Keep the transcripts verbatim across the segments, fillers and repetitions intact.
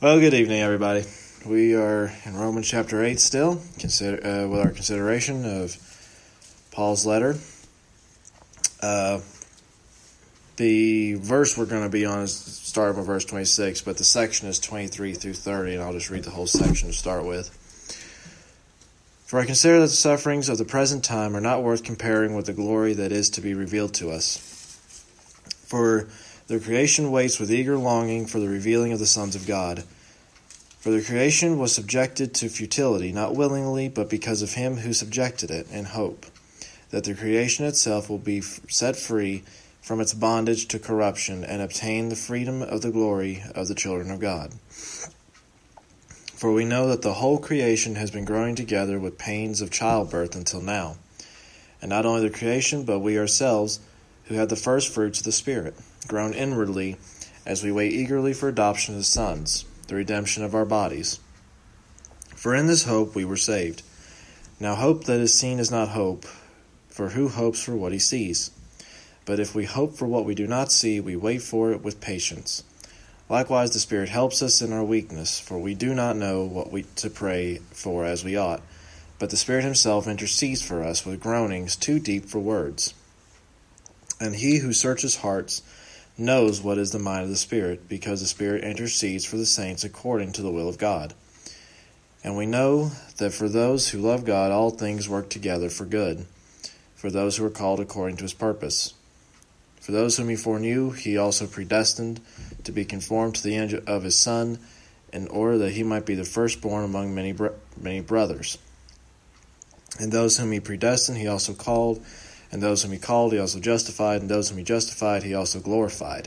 Well, good evening, everybody. We are in Romans chapter eight still, consider uh, with our consideration of Paul's letter. Uh, the verse we're going to be on is starting with verse twenty-six, but the section is twenty-three through thirty, and I'll just read the whole section to start with. For I consider that the sufferings of the present time are not worth comparing with the glory that is to be revealed to us. For the creation waits with eager longing for the revealing of the sons of God. For the creation was subjected to futility, not willingly, but because of him who subjected it, in hope that the creation itself will be set free from its bondage to corruption and obtain the freedom of the glory of the children of God. For we know that the whole creation has been growing together with pains of childbirth until now. And not only the creation, but we ourselves, who have the first fruits of the Spirit, groan inwardly as we wait eagerly for adoption as sons, the redemption of our bodies. For in this hope we were saved. Now hope that is seen is not hope, for who hopes for what he sees? But if we hope for what we do not see, we wait for it with patience. Likewise the Spirit helps us in our weakness, for we do not know what we to pray for as we ought. But the Spirit himself intercedes for us with groanings too deep for words. And he who searches hearts knows what is the mind of the Spirit, because the Spirit intercedes for the saints according to the will of God. And we know that for those who love God, all things work together for good, for those who are called according to his purpose. For those whom he foreknew, he also predestined to be conformed to the image of his Son, in order that he might be the firstborn among many bro- many brothers. And those whom he predestined, he also called. And those whom he called, he also justified. And those whom he justified, he also glorified.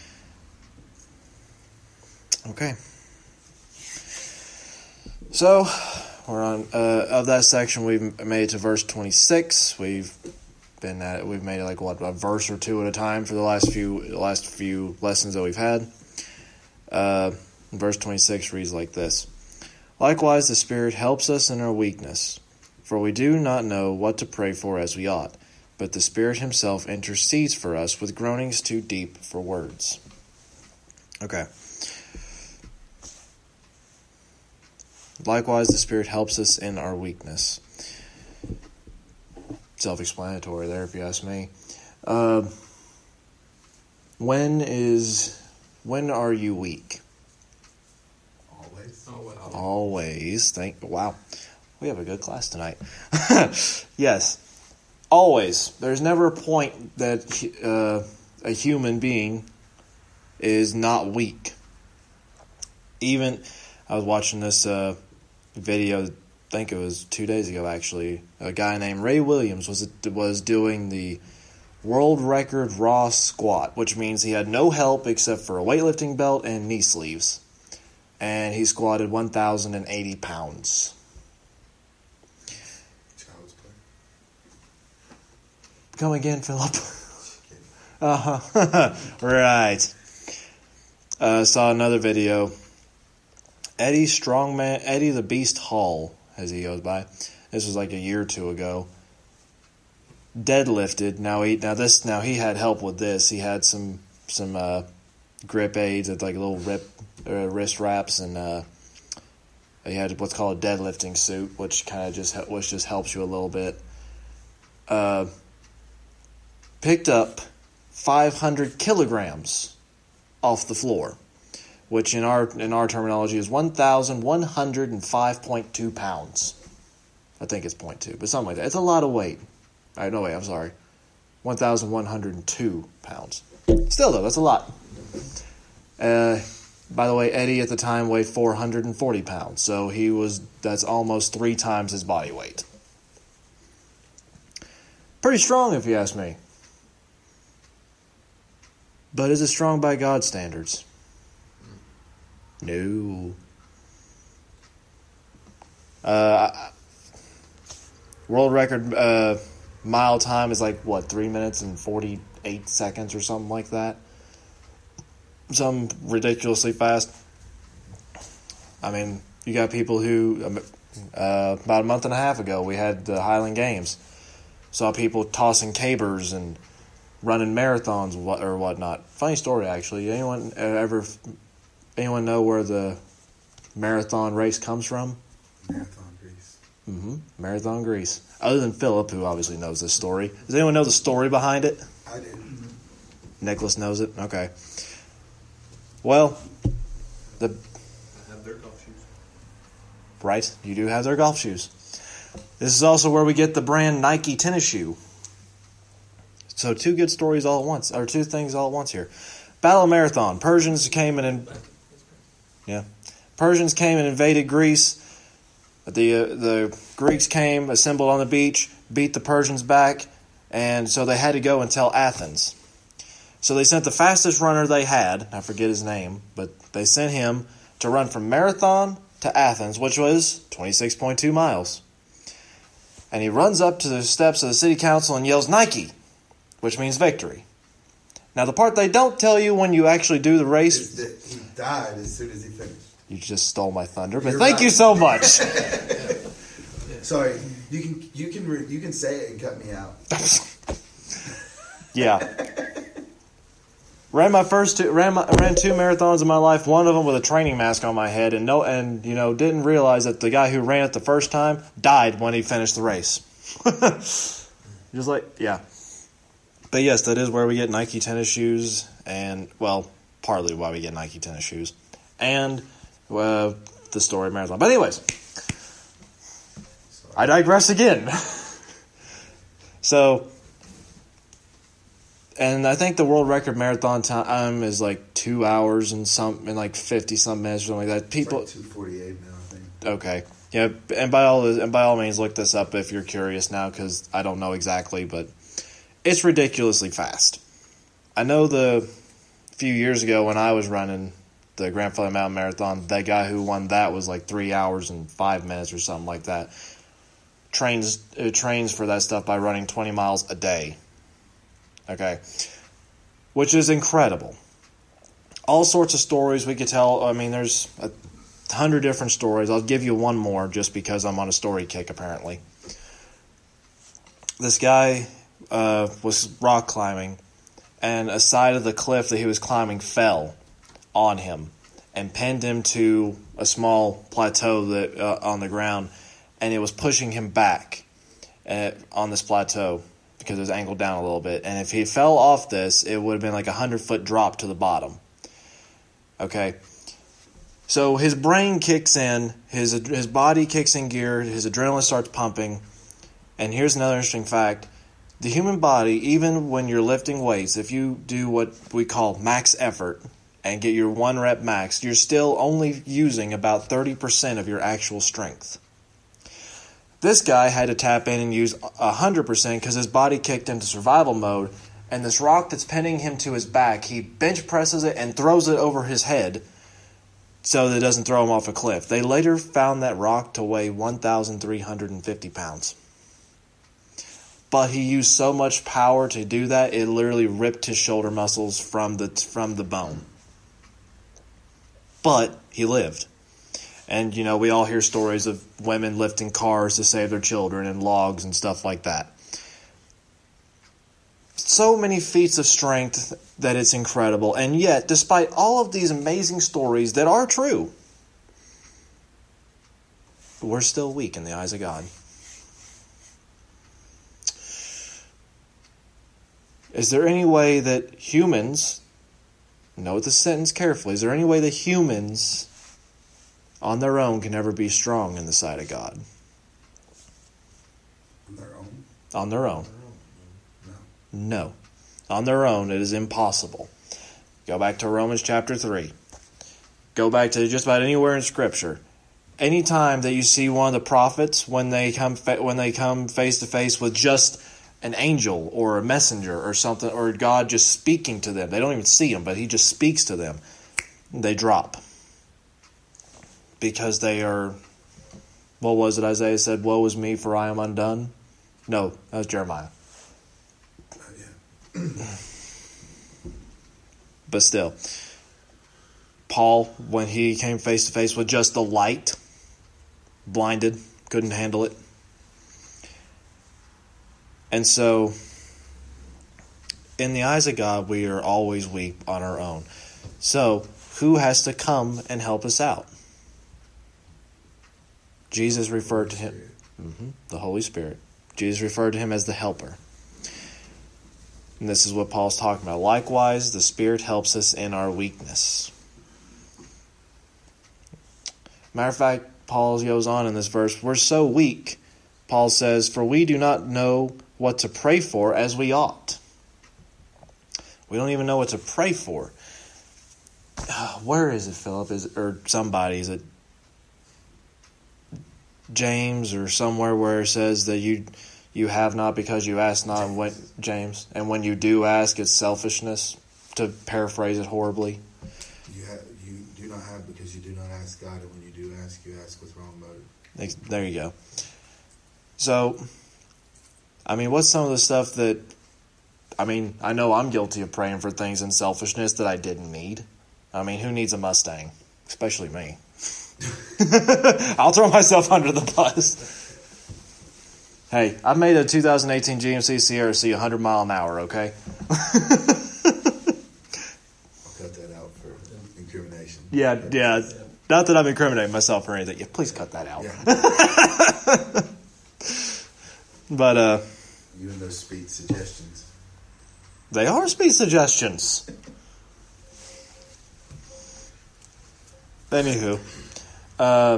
Okay. So, we're on, uh, of that section, we've made it to verse twenty-six. We've been at it, we've made it like, what, a verse or two at a time for the last few, last few lessons that we've had. Uh, verse twenty-six reads like this. Likewise, the Spirit helps us in our weakness, for we do not know what to pray for as we ought. But the Spirit himself intercedes for us with groanings too deep for words. Okay. Likewise, the Spirit helps us in our weakness. Self-explanatory there, if you ask me. Uh, when is, when are you weak? Always. Always. Always. Thank. Wow. We have a good class tonight. Yes. Always. There's never a point that uh, a human being is not weak. Even, I was watching this uh, video, I think it was two days ago actually. A guy named Ray Williams was was doing the world record raw squat, which means he had no help except for a weightlifting belt and knee sleeves. And he squatted one thousand eighty pounds. Come again, Philip. Uh-huh. Right. Uh, saw another video. Eddie Strongman, Eddie the Beast Hall, as he goes by. This was like a year or two ago. Deadlifted. Now he now this now he had help with this. He had some some uh, grip aids with like little rip uh, wrist wraps, and uh, he had what's called a deadlifting suit, which kind of just which just helps you a little bit. Uh. Picked up five hundred kilograms off the floor, which in our in our terminology is one thousand one hundred five point two pounds. I think it's point two, but something like that. It's a lot of weight. All right, no, wait, I'm sorry. one thousand one hundred two pounds. Still, though, that's a lot. Uh, by the way, Eddie at the time weighed four hundred forty pounds, so he was that's almost three times his body weight. Pretty strong, if you ask me. But is it strong by God's standards? No. Uh, world record uh, mile time is like, what, three minutes and forty-eight seconds or something like that? Some ridiculously fast. I mean, you got people who, uh, about a month and a half ago, we had the Highland Games. Saw people tossing cabers and running marathons or whatnot. Funny story, actually. Anyone ever, anyone know where the marathon race comes from? Marathon, Greece. Mm-hmm. Marathon, Greece. Other than Philip, who obviously knows this story. Does anyone know the story behind it? I do. Nicholas knows it? Okay. Well, the... I have their golf shoes. Right, you do have their golf shoes. This is also where we get the brand Nike tennis shoe. So two good stories all at once, or two things all at once here. Battle of Marathon. Persians came and... Yeah. Persians came and invaded Greece. The uh, the Greeks came, assembled on the beach, beat the Persians back, and so they had to go and tell Athens. So they sent the fastest runner they had, I forget his name, but they sent him to run from Marathon to Athens, which was twenty-six point two miles. And he runs up to the steps of the city council and yells, "Nike," which means victory. Now, the part they don't tell you when you actually do the race... Is that he died as soon as he finished. You just stole my thunder, but You're thank right. you so much. Sorry, you can you can re, you can say it and cut me out. Yeah. Ran my first two, ran my, ran two marathons in my life. One of them with a training mask on my head, and no, and you know, didn't realize that the guy who ran it the first time died when he finished the race. Just like, yeah. But yes, that is where we get Nike tennis shoes, and well, partly why we get Nike tennis shoes, and uh, the story of marathon. But anyways, Sorry. I digress again. So. And I think the world record marathon time is like two hours and some, and like fifty some minutes or something like that. People, It's like two forty-eight now, I think. Okay, yeah, and by all and by all means, look this up if you're curious now, because I don't know exactly, but it's ridiculously fast. I know the few years ago when I was running the Grand Feather Mountain Marathon, that guy who won that was like three hours and five minutes or something like that. Trains uh, trains for that stuff by running twenty miles a day. Okay, which is incredible. All sorts of stories we could tell. I mean, there's a hundred different stories. I'll give you one more just because I'm on a story kick, apparently. This guy uh, was rock climbing, and a side of the cliff that he was climbing fell on him and pinned him to a small plateau that uh, on the ground, and it was pushing him back uh, on this plateau, because it was angled down a little bit. And if he fell off this, it would have been like a hundred-foot drop to the bottom. Okay? So his brain kicks in, his his body kicks in gear, his adrenaline starts pumping. And here's another interesting fact. The human body, even when you're lifting weights, if you do what we call max effort and get your one rep max, you're still only using about thirty percent of your actual strength. This guy had to tap in and use one hundred percent because his body kicked into survival mode, and this rock that's pinning him to his back, he bench presses it and throws it over his head so that it doesn't throw him off a cliff. They later found that rock to weigh one thousand three hundred fifty pounds. But he used so much power to do that, it literally ripped his shoulder muscles from the from the bone. But he lived. And, you know, we all hear stories of women lifting cars to save their children and logs and stuff like that. So many feats of strength that it's incredible. And yet, despite all of these amazing stories that are true, we're still weak in the eyes of God. Is there any way that humans, note the sentence carefully, is there any way that humans on their own can never be strong in the sight of God? On their own? On their own. No. No. On their own, it is impossible. Go back to Romans chapter three. Go back to just about anywhere in Scripture. Anytime that you see one of the prophets, when they come fa- when they come face to face with just an angel or a messenger or something, or God just speaking to them, they don't even see him, but he just speaks to them, they drop. Because they are, what was it Isaiah said, "Woe is me, for I am undone"? No, that was Jeremiah. Uh, yeah. But still, Paul, when he came face to face with just the light, blinded, couldn't handle it. And so, in the eyes of God, we are always weak on our own. So, who has to come and help us out? Jesus referred to him, mm-hmm, the Holy Spirit. Jesus referred to him as the helper. And this is what Paul's talking about. Likewise, the Spirit helps us in our weakness. Matter of fact, Paul goes on in this verse, we're so weak, Paul says, for we do not know what to pray for as we ought. We don't even know what to pray for. Where is it, Philip? Is it, or somebody? Is it James or somewhere where it says that you you have not because you ask not? When, James, and when you do ask, it's selfishness. To paraphrase it horribly. You have you do not have because you do not ask God, and when you do ask, you ask with wrong motive. There you go. So, I mean, what's some of the stuff that? I mean, I know I'm guilty of praying for things in selfishness that I didn't need. I mean, who needs a Mustang? Especially me. I'll throw myself under the bus. Hey, I made a two thousand eighteen G M C Sierra C one hundred mile an hour, okay? I'll cut that out for incrimination. Yeah, yeah. Not that I'm incriminating myself or anything. Yeah, please cut that out. Yeah. But, uh... even those speed suggestions. They are speed suggestions. Anywho. Uh...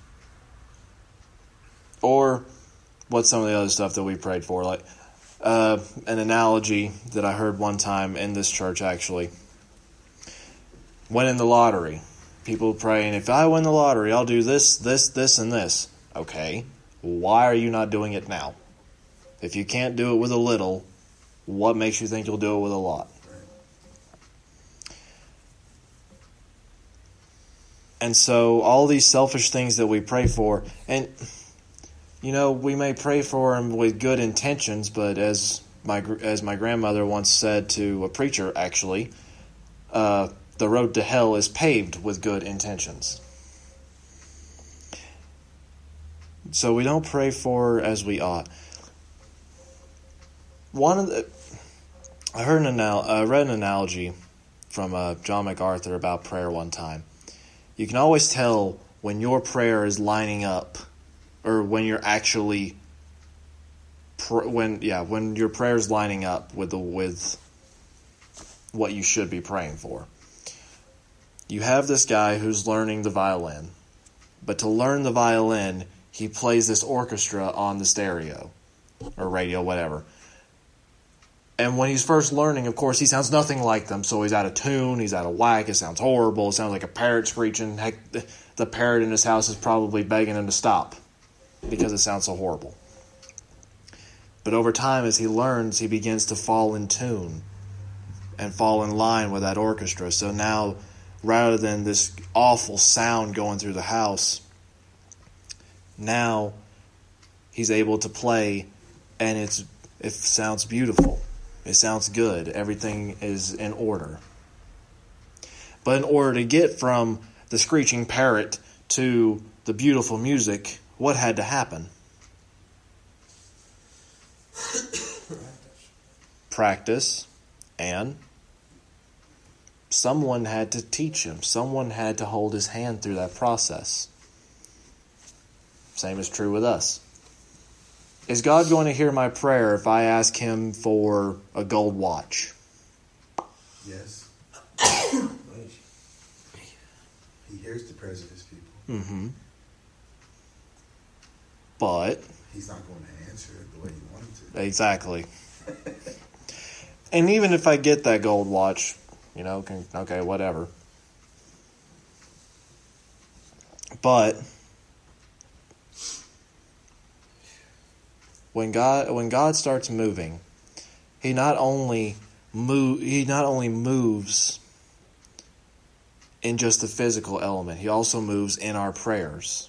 Or... What's some of the other stuff that we prayed for? Like uh, an analogy that I heard one time in this church, actually. Winning the lottery. People praying, if I win the lottery, I'll do this, this, this, and this. Okay. Why are you not doing it now? If you can't do it with a little, what makes you think you'll do it with a lot? And so all these selfish things that we pray for, and... You know, we may pray for him with good intentions, but as my as my grandmother once said to a preacher, actually, uh, the road to hell is paved with good intentions. So we don't pray for as we ought. One of the, I heard an anal, I read an analogy from uh, John MacArthur about prayer one time. You can always tell when your prayer is lining up. Or when you're actually, pr- when yeah, when your prayer's lining up with the with what you should be praying for. You have this guy who's learning the violin, but to learn the violin, he plays this orchestra on the stereo or radio, whatever. And when he's first learning, of course, he sounds nothing like them, so he's out of tune, he's out of whack, it sounds horrible, it sounds like a parrot screeching. Heck, the parrot in his house is probably begging him to stop. Because it sounds so horrible. But over time, as he learns, he begins to fall in tune and fall in line with that orchestra. So now, rather than this awful sound going through the house, now he's able to play, and it's it sounds beautiful. It sounds good. Everything is in order. But in order to get from the screeching parrot to the beautiful music, what had to happen? Practice. And someone had to teach him. Someone had to hold his hand through that process. Same is true with us. Is God going to hear my prayer if I ask him for a gold watch? Yes. He hears the prayers of his people. Mm-hmm. But he's not going to answer it the way you want him to. Exactly. And even if I get that gold watch, you know, can, okay, whatever. But when God when God starts moving, he not only move he not only moves in just the physical element, he also moves in our prayers.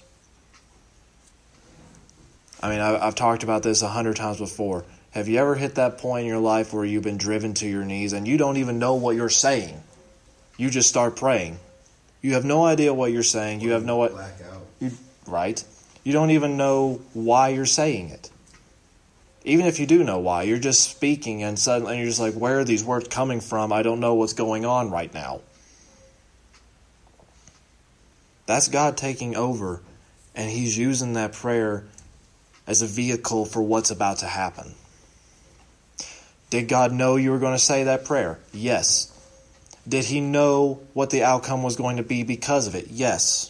I mean, I've talked about this a hundred times before. Have you ever hit that point in your life where you've been driven to your knees and you don't even know what you're saying? You just start praying. You have no idea what you're saying. You have no idea. Black out. You, right? You don't even know why you're saying it. Even if you do know why, you're just speaking and suddenly you're just like, where are these words coming from? I don't know what's going on right now. That's God taking over And he's using that prayer as a vehicle for what's about to happen. Did God know you were going to say that prayer? Yes. Did he know what the outcome was going to be because of it? Yes.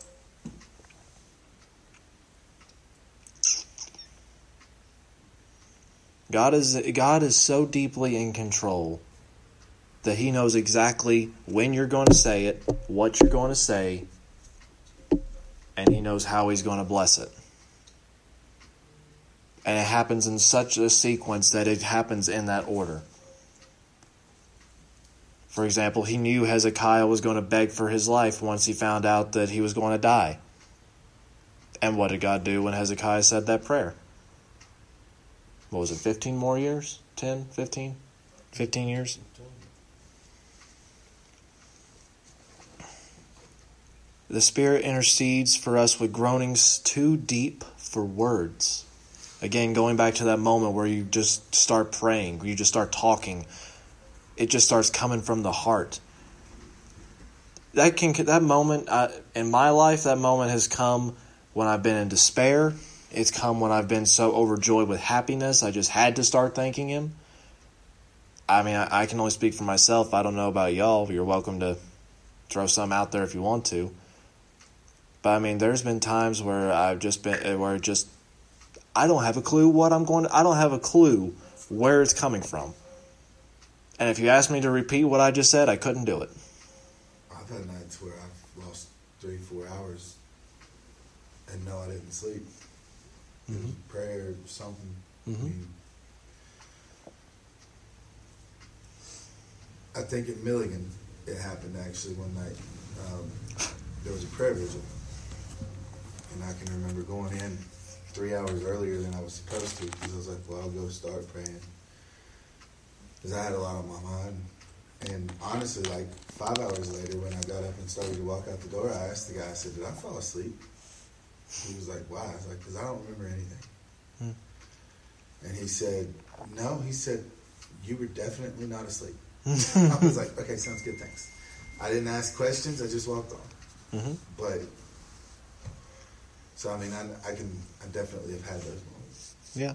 God is God is so deeply in control that he knows exactly when you're going to say it, what you're going to say, and he knows how he's going to bless it. And it happens in such a sequence that it happens in that order. For example, he knew Hezekiah was going to beg for his life once he found out that he was going to die. And what did God do when Hezekiah said that prayer? What was it, fifteen more years? ten, fifteen? fifteen years? The Spirit intercedes for us with groanings too deep for words. Again, going back to that moment where you just start praying, you just start talking. It just starts coming from the heart. That can that moment uh, in my life, that moment has come when I've been in despair. It's come when I've been so overjoyed with happiness, I just had to start thanking him. I mean, I, I can only speak for myself. I don't know about y'all. You're welcome to throw some out there if you want to. But I mean, there's been times where I've just been, where it just, I don't have a clue what I'm going to, I don't have a clue where it's coming from. And if you asked me to repeat what I just said, I couldn't do it. I've had nights where I've lost three, four hours and no, I didn't sleep. Mm-hmm. Prayer, something. Mm-hmm. I mean, I think in Milligan, it happened actually one night. Um, there was a prayer vigil. And I can remember going in three hours earlier than I was supposed to because I was like, well, I'll go start praying. Because I had a lot on my mind. And honestly, like five hours later when I got up and started to walk out the door, I asked the guy, I said, did I fall asleep? He was like, why? I was like, because I don't remember anything. Hmm. And he said, no, he said, you were definitely not asleep. I was like, okay, sounds good, thanks. I didn't ask questions, I just walked on. Mm-hmm. But, so I mean, I, I can, I definitely have had those moments. Yeah.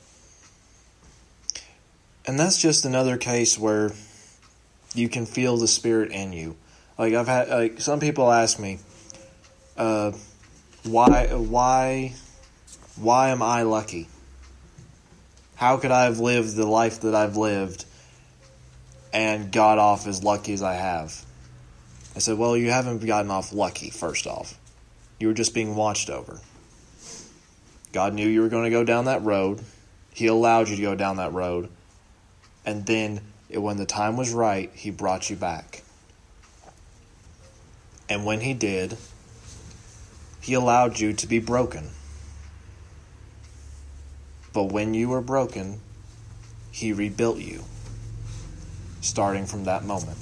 And that's just another case where you can feel the Spirit in you. Like I've had, like some people ask me, uh, why, why, why am I lucky? How could I have lived the life that I've lived and got off as lucky as I have? I said, well, you haven't gotten off lucky, first off. You were just being watched over. God knew you were going to go down that road. He allowed you to go down that road. And then, when the time was right, he brought you back. And when he did, he allowed you to be broken. But when you were broken, he rebuilt you, starting from that moment.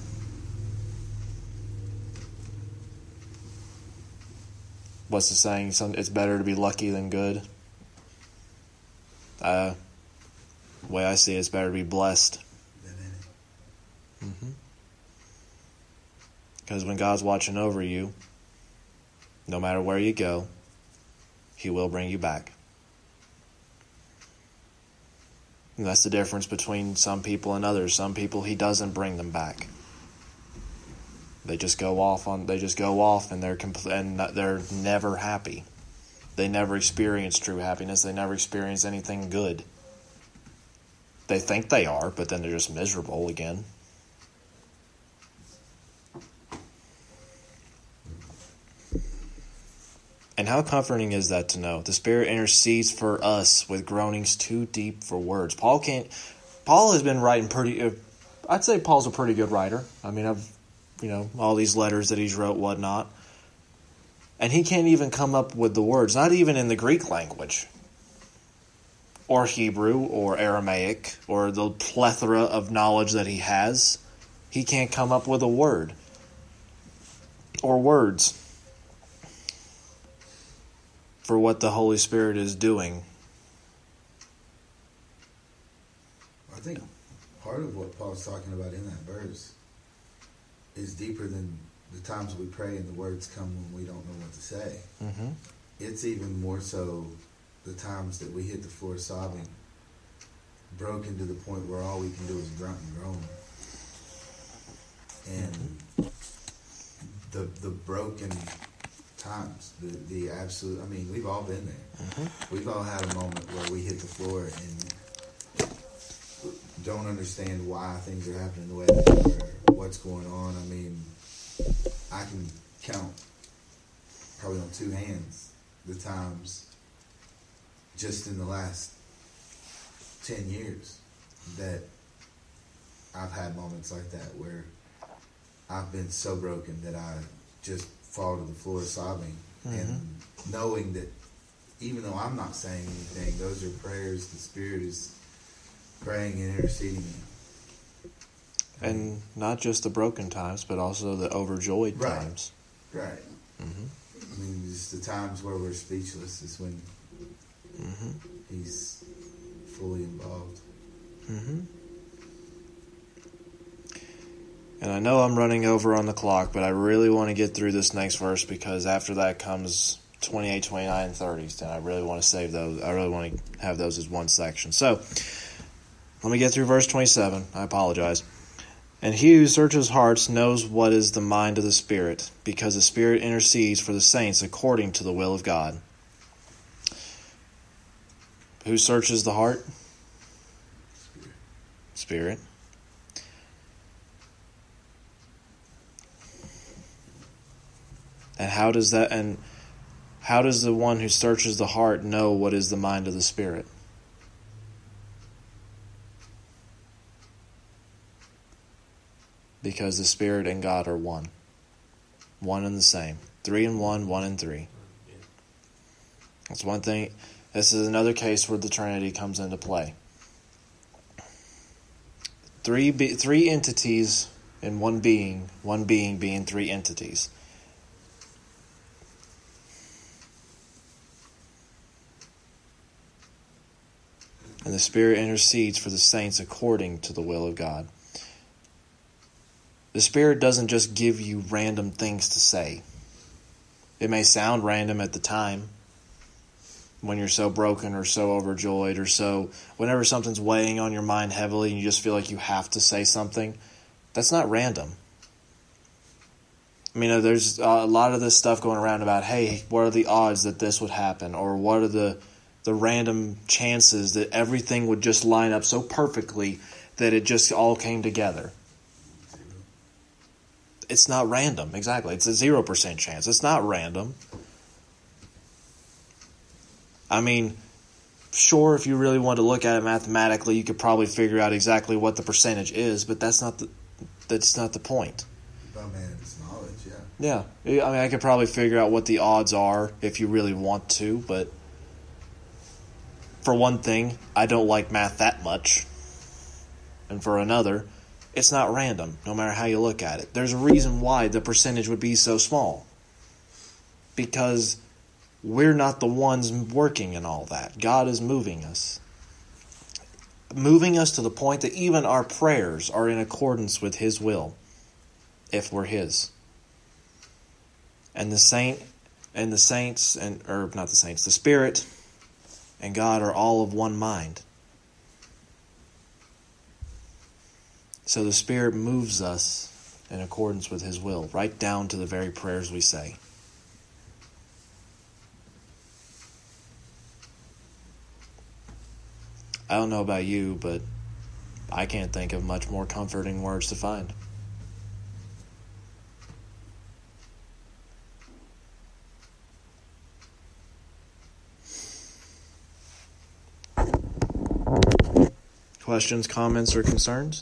What's the saying? It's better to be lucky than good. Uh, the way I see it, it's better to be blessed. Mm-hmm. Because when God's watching over you, no matter where you go, he will bring you back. And that's the difference between some people and others. Some people, he doesn't bring them back. They just go off on. They just go off, and they're compl- and they're never happy. They never experience true happiness. They never experience anything good. They think they are, but then they're just miserable again. And how comforting is that to know? The Spirit intercedes for us with groanings too deep for words. Paul can't. Paul has been writing pretty. Uh, I'd say Paul's a pretty good writer. I mean, I've, you know, all these letters that he's wrote, whatnot, and he can't even come up with the words. Not even in the Greek language, or Hebrew, or Aramaic, or the plethora of knowledge that he has. He can't come up with a word or words for what the Holy Spirit is doing. I think part of what Paul's talking about in that verse is deeper than the times we pray and the words come when we don't know what to say. Mm-hmm. it's even more so the times that we hit the floor sobbing, broken to the point where all we can do is grunt and groan. And the the broken times, the the absolute, I mean, we've all been there. Mm-hmm. We've all had a moment where we hit the floor and don't understand why things are happening the way they are, what's going on. I mean, I can count probably on two hands the times just in the last ten years that I've had moments like that where I've been so broken that I just fall to the floor sobbing. Mm-hmm. And knowing that even though I'm not saying anything, those are prayers the Spirit is praying and interceding in. And not just the broken times, but also the overjoyed right. times. Right. Mm-hmm. I mean, just the times where we're speechless is when mm-hmm. He's fully involved. Mm-hmm. And I know I'm running over on the clock, but I really want to get through this next verse because after that comes twenty-eight, twenty-nine, and thirty. And I really want to save those. I really want to have those as one section. So, let me get through verse twenty-seven. I apologize. And he who searches hearts knows what is the mind of the Spirit, because the Spirit intercedes for the saints according to the will of God. Who searches the heart? Spirit. Spirit. And how does that and how does the one who searches the heart know what is the mind of the Spirit? Because the Spirit and God are one. One and the same. Three and one, one and three. That's one thing. This is another case where the Trinity comes into play. Three be, three entities in one being, one being being three entities. And the Spirit intercedes for the saints according to the will of God. The Spirit doesn't just give you random things to say. It may sound random at the time when you're so broken or so overjoyed or so, whenever something's weighing on your mind heavily and you just feel like you have to say something. That's not random. I mean, there's a lot of this stuff going around about, hey, what are the odds that this would happen? Or what are the the random chances that everything would just line up so perfectly that it just all came together. It's not random, exactly. It's a zero percent chance. It's not random. I mean, sure, if you really want to look at it mathematically, you could probably figure out exactly what the percentage is, but that's not the that's not the point. Oh man, it's knowledge, yeah. Yeah. I mean, I could probably figure out what the odds are if you really want to, but for one thing, I don't like math that much. And for another, it's not random, no matter how you look at it. There's a reason why the percentage would be so small. Because we're not the ones working in all that. God is moving us. Moving us to the point that even our prayers are in accordance with His will, if we're His. And the saint and the saints and or not the saints, the Spirit and God are all of one mind. So the Spirit moves us in accordance with His will, right down to the very prayers we say. I don't know about you, but I can't think of much more comforting words to find. Questions, comments, or concerns?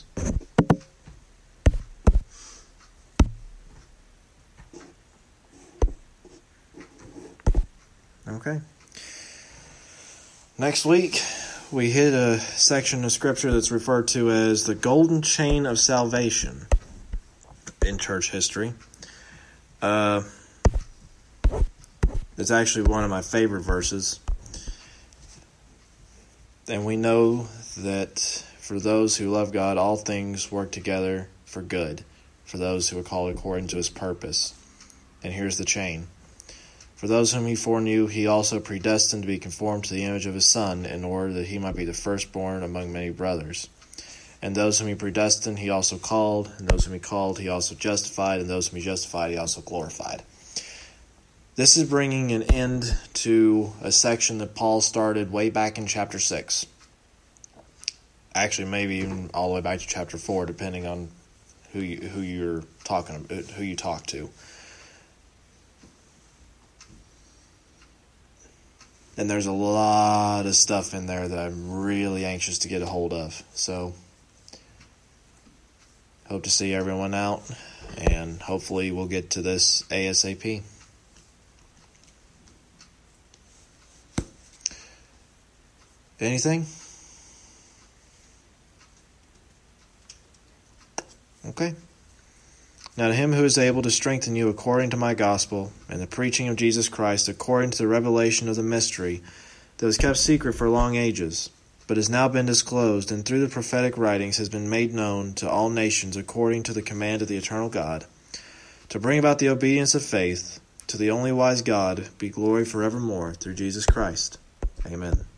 Okay. Next week, we hit a section of Scripture that's referred to as the golden chain of salvation in church history. Uh, it's actually one of my favorite verses. And we know that for those who love God, all things work together for good, for those who are called according to His purpose. And here's the chain. For those whom he foreknew, he also predestined to be conformed to the image of his Son, in order that he might be the firstborn among many brothers. And those whom he predestined, he also called. And those whom he called, he also justified. And those whom he justified, he also glorified. This is bringing an end to a section that Paul started way back in chapter six. Actually, maybe even all the way back to chapter four, depending on who you, who you're talking about, who you talk to. And there's a lot of stuff in there that I'm really anxious to get a hold of. So, hope to see everyone out, and hopefully we'll get to this ASAP. Anything? Okay. Now to him who is able to strengthen you according to my gospel and the preaching of Jesus Christ, according to the revelation of the mystery that was kept secret for long ages, but has now been disclosed, and through the prophetic writings has been made known to all nations according to the command of the eternal God, to bring about the obedience of faith, to the only wise God be glory forevermore through Jesus Christ. Amen.